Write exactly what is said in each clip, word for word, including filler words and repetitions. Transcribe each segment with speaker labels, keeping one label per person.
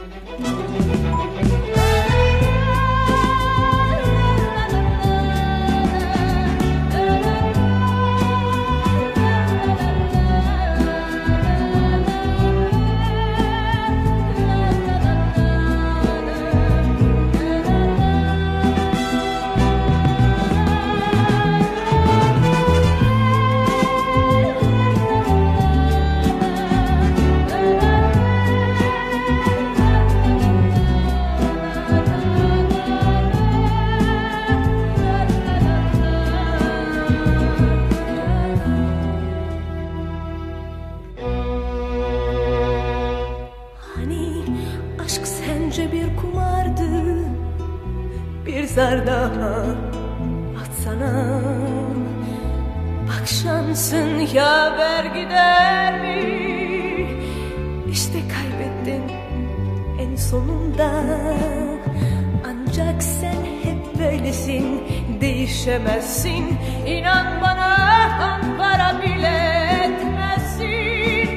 Speaker 1: Bir kumardı, bir zar daha atsana. Bak şansın yaver gider mi? İşte kaybettin en sonunda. Ancak sen hep böylesin, değişemezsin. İnan bana, para bile etmezsin.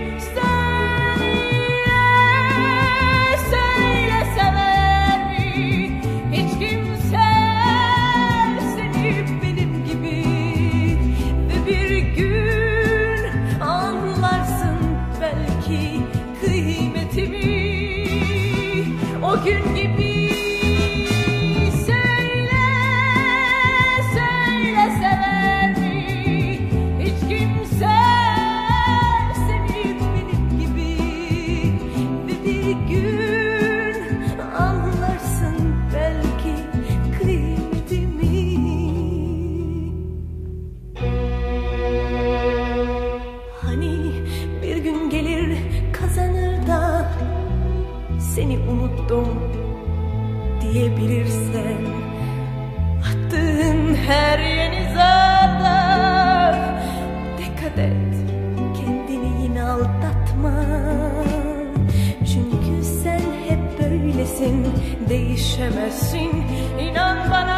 Speaker 1: O gün gibi söyle, söyle sever mi? Hiç kimse seni benim gibi. Ve bir gün anlarsın belki kıymetimi. Hani bir gün gelir kazanır da seni unuttum diyebilirsen, attığın her yeni zarda dikkat et, kendini yine aldatma. Çünkü sen hep böylesin, değişemezsin. İnan bana.